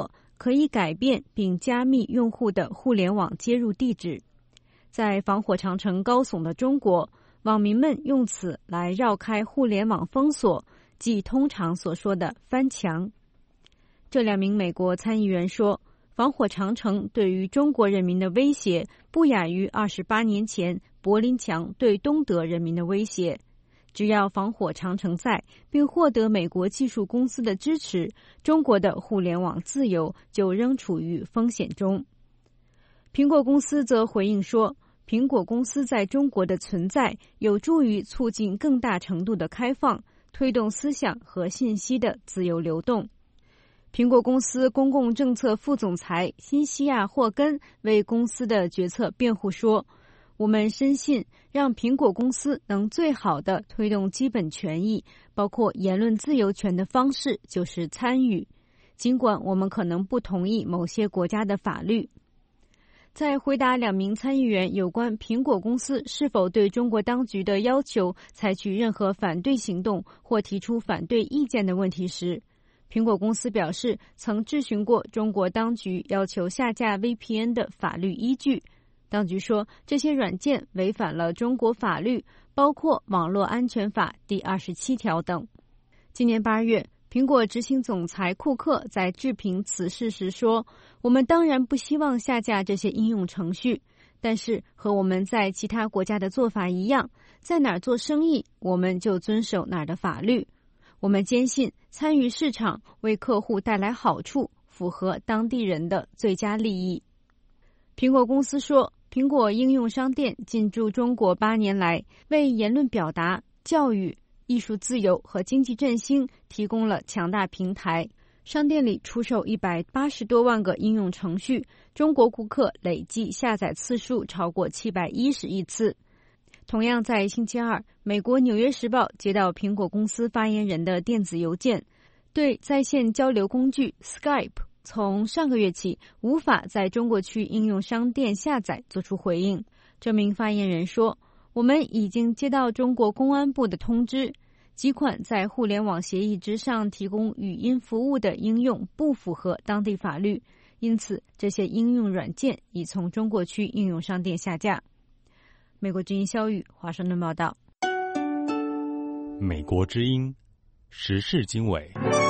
可以改变并加密用户的互联网接入地址。在防火长城高耸的中国，网民们用此来绕开互联网封锁，即通常所说的翻墙。这2名美国参议员说，防火长城对于中国人民的威胁不亚于28年前柏林墙对东德人民的威胁。只要防火长城在，并获得美国技术公司的支持，中国的互联网自由就仍处于风险中。苹果公司则回应说，苹果公司在中国的存在有助于促进更大程度的开放，推动思想和信息的自由流动。苹果公司公共政策副总裁辛西亚·霍根为公司的决策辩护说，我们深信让苹果公司能最好地推动基本权益，包括言论自由权的方式就是参与，尽管我们可能不同意某些国家的法律。在回答2名参议员有关苹果公司是否对中国当局的要求采取任何反对行动或提出反对意见的问题时，苹果公司表示曾质询过中国当局要求下架 VPN 的法律依据。当局说，这些软件违反了中国法律，包括网络安全法第27条等。今年8月，苹果执行总裁库克在置评此事时说，我们当然不希望下架这些应用程序，但是和我们在其他国家的做法一样，在哪儿做生意，我们就遵守哪儿的法律。我们坚信参与市场为客户带来好处，符合当地人的最佳利益。苹果公司说，苹果应用商店进驻中国8年来，为言论表达、教育、艺术自由和经济振兴提供了强大平台。商店里出售180多万个应用程序，中国顾客累计下载次数超过710亿次。同样在星期二，美国《纽约时报》接到苹果公司发言人的电子邮件，对在线交流工具 Skype 从上个月起无法在中国区应用商店下载作出回应。这名发言人说，我们已经接到中国公安部的通知，几款在互联网协议之上提供语音服务的应用不符合当地法律，因此这些应用软件已从中国区应用商店下架。美国之音肖宇华盛顿报道。 美国之音时事经纬。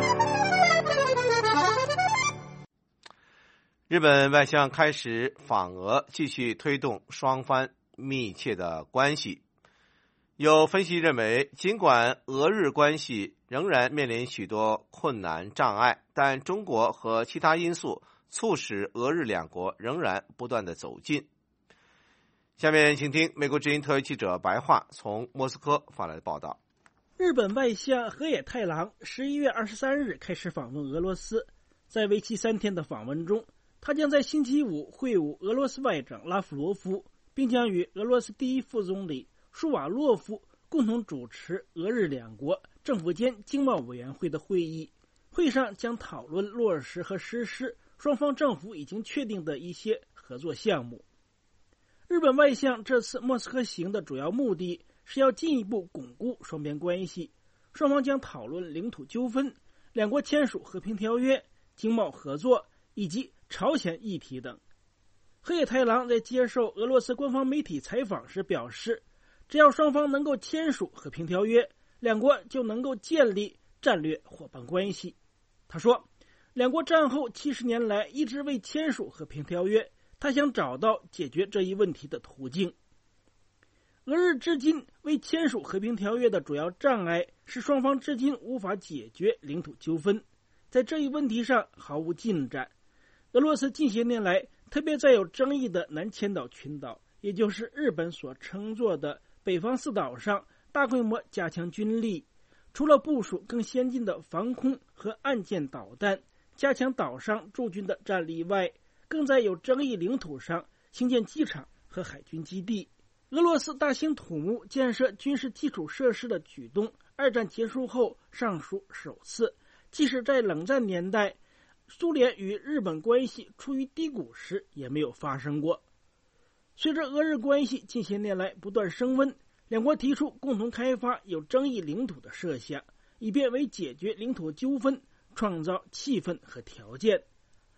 日本外相开始访俄，继续推动双方密切的关系。有分析认为，尽管俄日关系仍然面临许多困难障碍，但中国和其他因素促使俄日两国仍然不断的走近。下面请听美国之音特约记者白桦从莫斯科发来的报道。 日本外相河野太郎11月23日开始访问俄罗斯，在为期3天的访问中，他将在星期五会晤俄罗斯外长拉夫罗夫，并将与俄罗斯第一副总理舒瓦洛夫共同主持俄日两国政府间经贸委员会的会议。会上将讨论落实和实施双方政府已经确定的一些合作项目。日本外相这次莫斯科行的主要目的是要进一步巩固双边关系，双方将讨论领土纠纷、两国签署和平条约、经贸合作以及朝鲜议题等。河野太郎在接受俄罗斯官方媒体采访时表示，只要双方能够签署和平条约，两国就能够建立战略伙伴关系。他说，两国战后70年来一直未签署和平条约，他想找到解决这一问题的途径。俄日至今未签署和平条约的主要障碍是双方至今无法解决领土纠纷，在这一问题上毫无进展。俄罗斯近些年来，特别在有争议的南千岛群岛，也就是日本所称作的北方四岛上，大规模加强军力，除了部署更先进的防空和岸舰导弹，加强岛上驻军的战力外，更在有争议领土上兴建机场和海军基地。俄罗斯大兴土木建设军事基础设施的举动，二战结束后尚属首次，即使在冷战年代，苏联与日本关系处于低谷时也没有发生过。随着俄日关系近些年来不断升温，两国提出共同开发有争议领土的设想，以便为解决领土纠纷创造气氛和条件。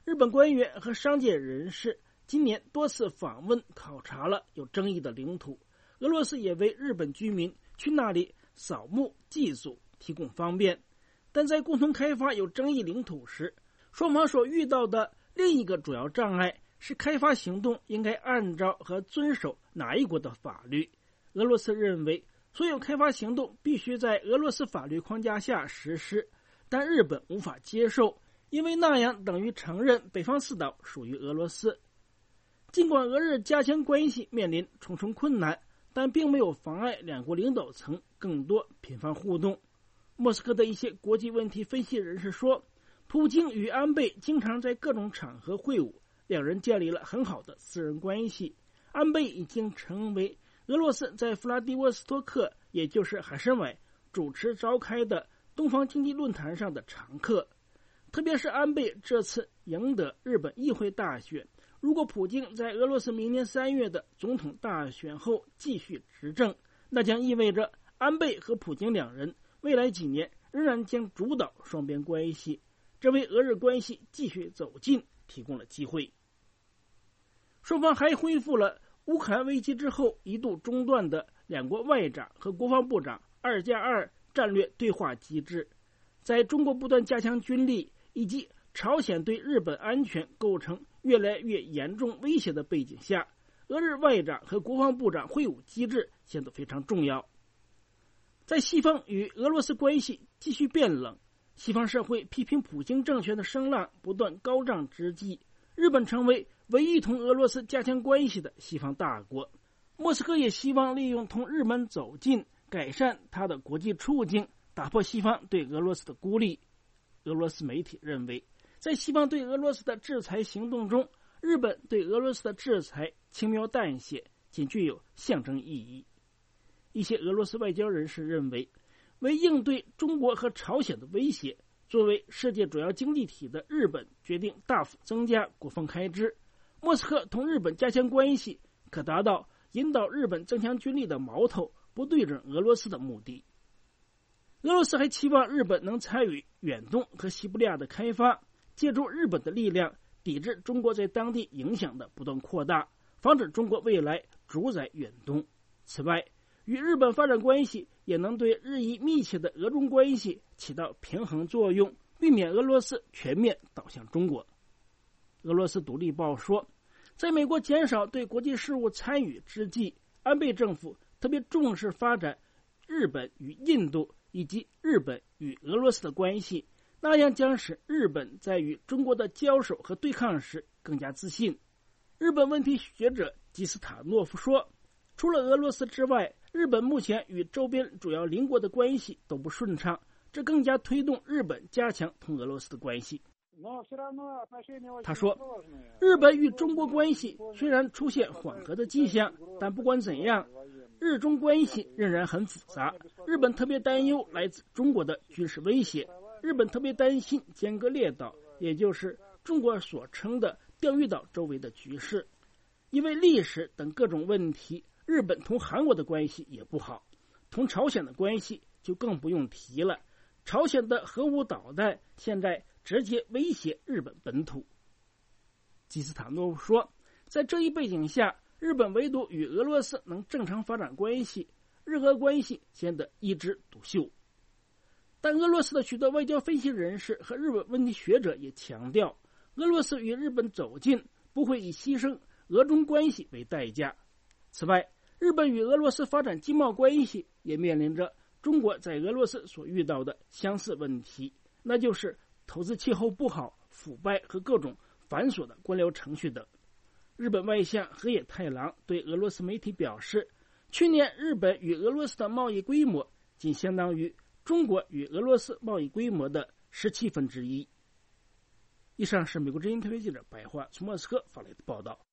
日本官员和商界人士今年多次访问考察了有争议的领土，俄罗斯也为日本居民去那里扫墓祭祖提供方便。但在共同开发有争议领土时，双方所遇到的另一个主要障碍是开发行动应该按照和遵守哪一国的法律。俄罗斯认为所有开发行动必须在俄罗斯法律框架下实施，但日本无法接受，因为那样等于承认北方四岛属于俄罗斯。尽管俄日加强关系面临重重困难，但并没有妨碍两国领导层更多频繁互动。莫斯科的一些国际问题分析人士说，普京与安倍经常在各种场合会晤，两人建立了很好的私人关系。安倍已经成为俄罗斯在弗拉迪沃斯托克，也就是海参崴主持召开的东方经济论坛上的常客。特别是安倍这次赢得日本议会大选，如果普京在俄罗斯明年3月的总统大选后继续执政，那将意味着安倍和普京两人未来几年仍然将主导双边关系，这为俄日关系继续走近提供了机会。双方还恢复了乌克兰危机之后一度中断的两国外长和国防部长2+2战略对话机制。在中国不断加强军力以及朝鲜对日本安全构成越来越严重威胁的背景下，俄日外长和国防部长会晤机制显得非常重要。在西方与俄罗斯关系继续变冷，西方社会批评普京政权的声浪不断高涨之际，日本成为唯一同俄罗斯加强关系的西方大国。莫斯科也希望利用同日本走近，改善它的国际处境，打破西方对俄罗斯的孤立。俄罗斯媒体认为，在西方对俄罗斯的制裁行动中，日本对俄罗斯的制裁轻描淡写，仅具有象征意义。一些俄罗斯外交人士认为，为应对中国和朝鲜的威胁，作为世界主要经济体的日本决定大幅增加国防开支。莫斯科同日本加强关系，可达到引导日本增强军力的矛头不对准俄罗斯的目的。俄罗斯还期望日本能参与远东和西伯利亚的开发，借助日本的力量抵制中国在当地影响的不断扩大，防止中国未来主宰远东。此外，与日本发展关系也能对日益密切的俄中关系起到平衡作用，避免俄罗斯全面倒向中国。俄罗斯独立报说，在美国减少对国际事务参与之际，安倍政府特别重视发展日本与印度以及日本与俄罗斯的关系，那样将使日本在与中国的交手和对抗时更加自信。日本问题学者吉斯塔诺夫说，除了俄罗斯之外，日本目前与周边主要邻国的关系都不顺畅，这更加推动日本加强同俄罗斯的关系。他说，日本与中国关系虽然出现缓和的迹象，但不管怎样，日中关系仍然很复杂。日本特别担忧来自中国的军事威胁，日本特别担心尖阁列岛，也就是中国所称的钓鱼岛周围的局势。因为历史等各种问题，日本同韩国的关系也不好，同朝鲜的关系就更不用提了。朝鲜的核武导弹现在直接威胁日本本土。基斯塔诺夫说，在这一背景下，日本唯独与俄罗斯能正常发展关系，日俄关系显得一枝独秀。但俄罗斯的许多外交分析人士和日本问题学者也强调，俄罗斯与日本走近不会以牺牲俄中关系为代价。此外，日本与俄罗斯发展经贸关系也面临着中国在俄罗斯所遇到的相似问题，那就是投资气候不好、腐败和各种繁琐的官僚程序等。日本外相河野太郎对俄罗斯媒体表示，去年日本与俄罗斯的贸易规模仅相当于中国与俄罗斯贸易规模的1/17。以上是美国之音特别记者白桦从莫斯科发来的报道。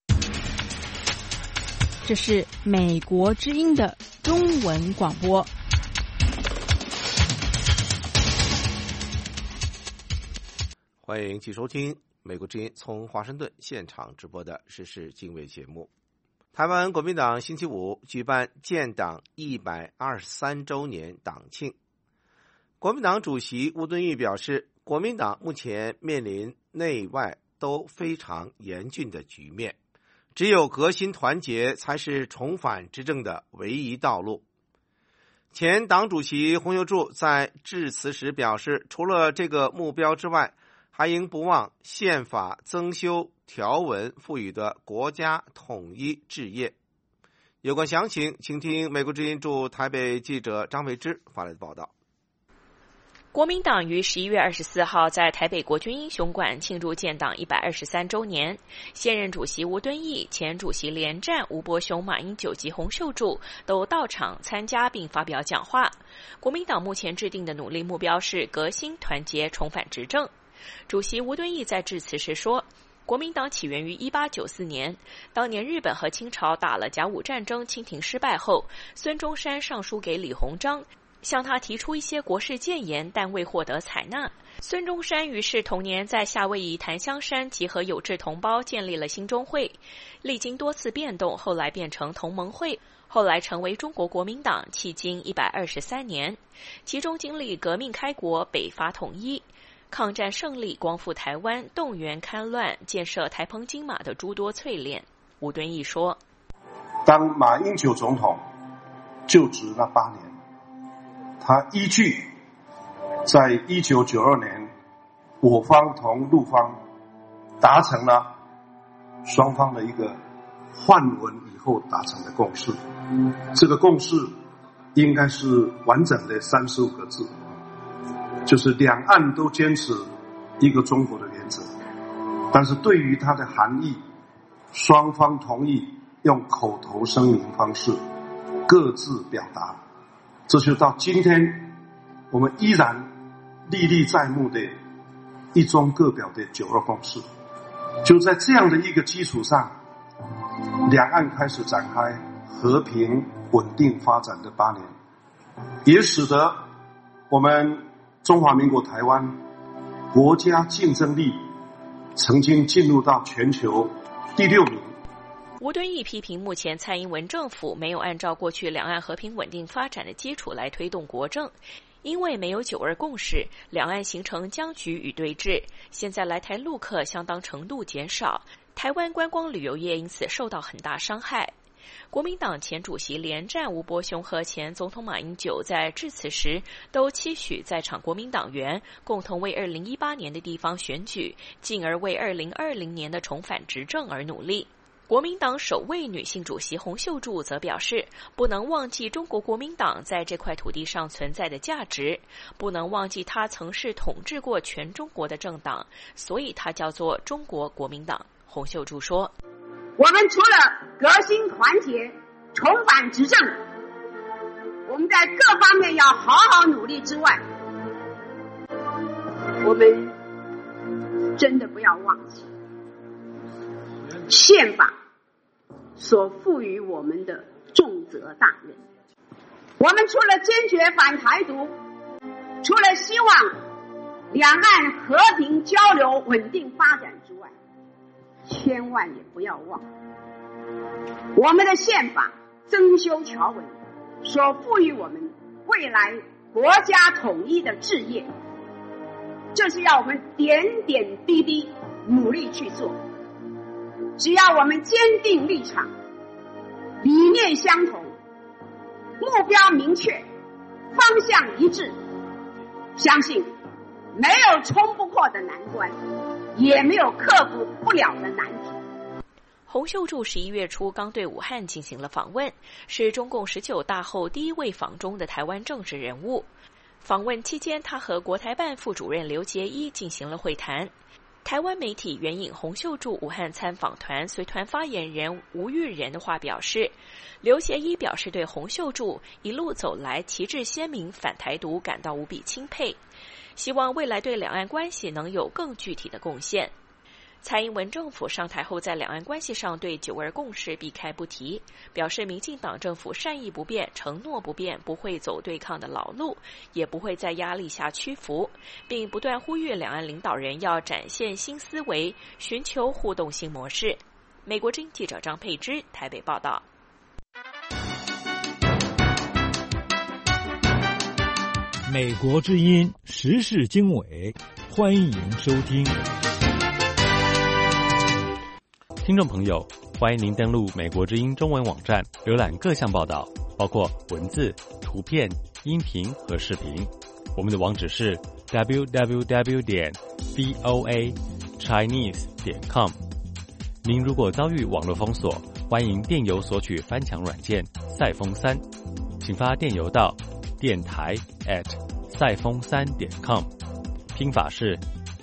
这是美国之音的中文广播。 欢迎继续收听美国之音从华盛顿现场直播的时事经纬节目。台湾国民党星期五举办建党123周年党庆。国民党主席吴敦义表示，国民党目前面临内外都非常严峻的局面，只有革新团结才是重返执政的唯一道路。前党主席洪秀柱在致辞时表示，除了这个目标之外，还应不忘宪法增修条文赋予的国家统一志业。有关详情，请听美国之音驻台北记者张维之发来的报道。 国民党于11月24号在台北国军英雄馆庆祝建党123周年，现任主席吴敦义、前主席连战、吴伯雄、马英九及洪秀柱都到场参加并发表讲话。国民党目前制定的努力目标是革新团结，重返执政。主席吴敦义在致辞时说，国民党起源于1894年，当年日本和清朝打了甲午战争，清廷失败后，孙中山上书给李鸿章，向他提出一些国事谏言，但未获得采纳。孙中山于是同年在夏威夷檀香山集合有志同胞，建立了兴中会，历经多次变动，后来变成同盟会，后来成为中国国民党，迄今123年，其中经历革命开国、北伐统一、抗战胜利、光复台湾、动员戡乱、建设台澎金马的诸多淬炼。吴敦义说， 当马英九总统就职那8年，他依据在1992年我方同陆方达成了双方的一个换文以后达成的共识，这个共识应该是完整的35个字，就是两岸都坚持一个中国的原则，但是对于它的含义，双方同意用口头声明方式各自表达，这就到今天我们依然历历在目的一中各表的9·2共识。就在这样的一个基础上，两岸开始展开和平稳定发展的8年，也使得我们中华民国台湾国家竞争力曾经进入到全球第6名。 吴敦义批评目前蔡英文政府没有按照过去两岸和平稳定发展的基础来推动国政，因为没有9·2共识，两岸形成僵局与对峙，现在来台陆客相当程度减少，台湾观光旅游业因此受到很大伤害。国民党前主席连战、吴伯雄和前总统马英九在致辞时都期许在场国民党员共同为2018年的地方选举，进而为2020年的重返执政而努力。国民党首位女性主席洪秀柱则表示，不能忘记中国国民党在这块土地上存在的价值，不能忘记它曾是统治过全中国的政党，所以它叫做中国国民党。洪秀柱说， 我们除了革新团结、重返执政，我们在各方面要好好努力之外，我们真的不要忘记宪法所赋予我们的重责大任。我们除了坚决反台独，除了希望两岸和平交流、稳定发展之外，千万也不要忘我们的宪法增修条文所赋予我们未来国家统一的志业，这是要我们点点滴滴努力去做。只要我们坚定立场，理念相同，目标明确，方向一致，相信没有冲不过的难关，也没有克服不了的难题。 洪秀柱11月初刚对武汉进行了访问，是中共19大后第一位访中的台湾政治人物。访问期间，他和国台办副主任刘捷一进行了会谈。台湾媒体援引洪秀柱武汉参访团随团发言人吴玉仁的话表示，刘捷一表示对洪秀柱一路走来旗帜鲜明反台独感到无比钦佩，希望未来对两岸关系能有更具体的贡献。蔡英文政府上台后，在两岸关系上对9·2共识避开不提，表示民进党政府善意不变、承诺不变，不会走对抗的老路，也不会在压力下屈服，并不断呼吁两岸领导人要展现新思维，寻求互动新模式。美国之音记者张佩芝台北报道。 美国之音时事经纬，欢迎收听。 听众朋友，欢迎您登录美国之音中文网站，浏览各项报道，包括文字、图片、音频和视频。我们的网址是 www.voachinese.com。您如果遭遇网络封锁，欢迎电邮索取翻墙软件赛风3，请发电邮到电台@赛风3.com，拼法是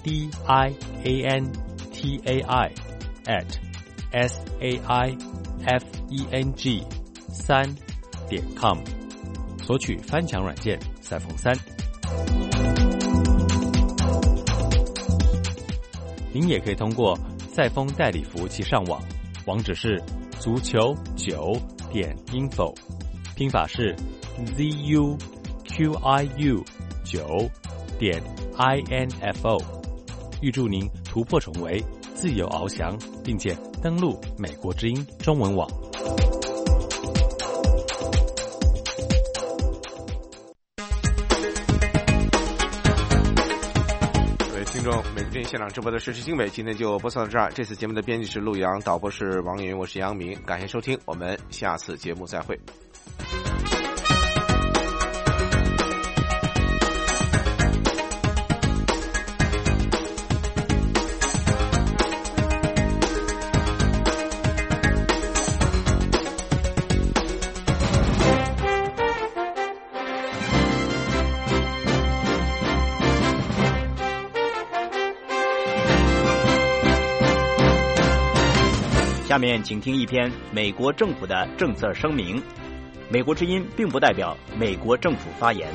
DIANTAI@SAIFENG3.com， 索取翻墙软件赛风3。您也可以通过赛风代理服务器上网，网址是足球9.info， 拼法是 ZUQIU9.info。预祝您突破重围，自由翱翔，并且登陆美国之音中文网。 听众，美国之音现场直播的是新美，今天就播送到这儿。这次节目的编辑是陆阳，导播是王云，我是杨明，感谢收听，我们下次节目再会。 下面请听一篇美国政府的政策声明。美国之音并不代表美国政府发言。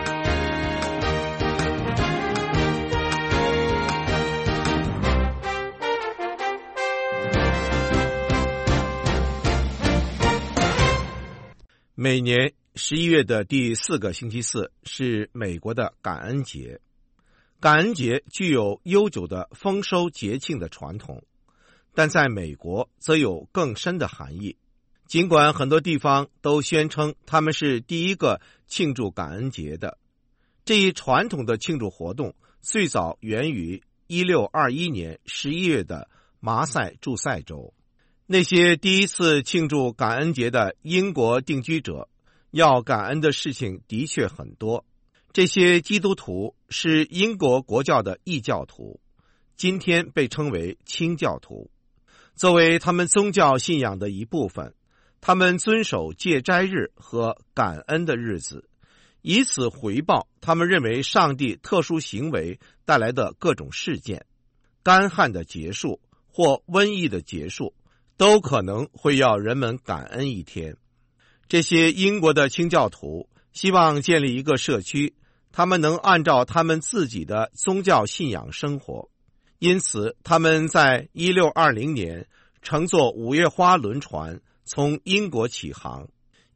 每年11月的第4个星期四是美国的感恩节。感恩节具有悠久的丰收节庆的传统，但在美国则有更深的含义。尽管很多地方都宣称他们是第一个庆祝感恩节的，这一传统的庆祝活动最早源于1621年11月的马赛诸塞州。那些第一次庆祝感恩节的英国定居者要感恩的事情的确很多。这些基督徒是英国国教的异教徒，今天被称为清教徒。作为他们宗教信仰的一部分，他们遵守戒斋日和感恩的日子，以此回报他们认为上帝特殊行为带来的各种事件。干旱的结束或瘟疫的结束都可能会要人们感恩一天。这些英国的清教徒希望建立一个社区，他们能按照他们自己的宗教信仰生活。因此他们在1620年乘坐五月花轮船从英国起航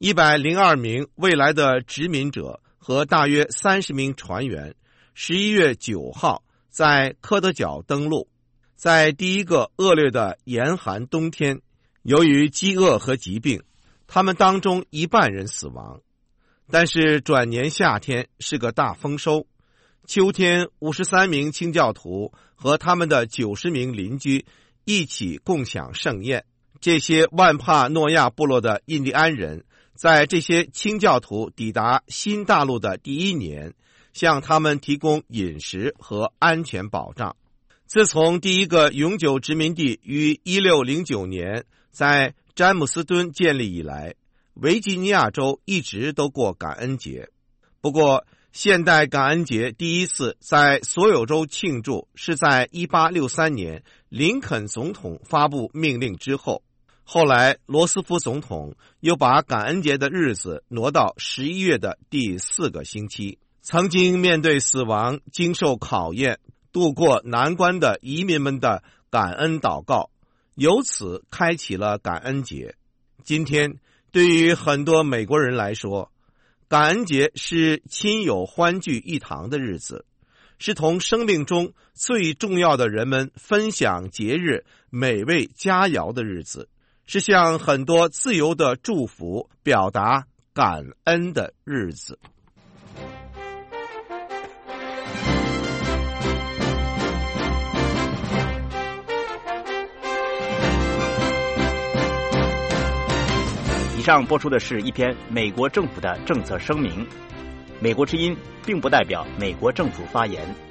，102名未来的殖民者和大约30名船员11月9号在科德角登陆。在第一个恶劣的严寒冬天，由于饥饿和疾病，他们当中1半人死亡。但是转年夏天是个大丰收，秋天53名清教徒和他们的90名邻居一起共享盛宴。这些万帕诺亚部落的印第安人在这些清教徒抵达新大陆的第一年，向他们提供饮食和安全保障。自从第一个永久殖民地于1609年在詹姆斯敦建立以来，维吉尼亚州一直都过感恩节。不过现代感恩节第一次在所有州庆祝是在1863年林肯总统发布命令之后，后来罗斯福总统又把感恩节的日子挪到11月的第4个星期。曾经面对死亡、经受考验、度过难关的移民们的感恩祷告，由此开启了感恩节。今天对于很多美国人来说，感恩节是亲友欢聚一堂的日子，是同生命中最重要的人们分享节日美味佳肴的日子，是向很多自由的祝福表达感恩的日子。 以上播出的是一篇美国政府的政策声明。美国之音并不代表美国政府发言。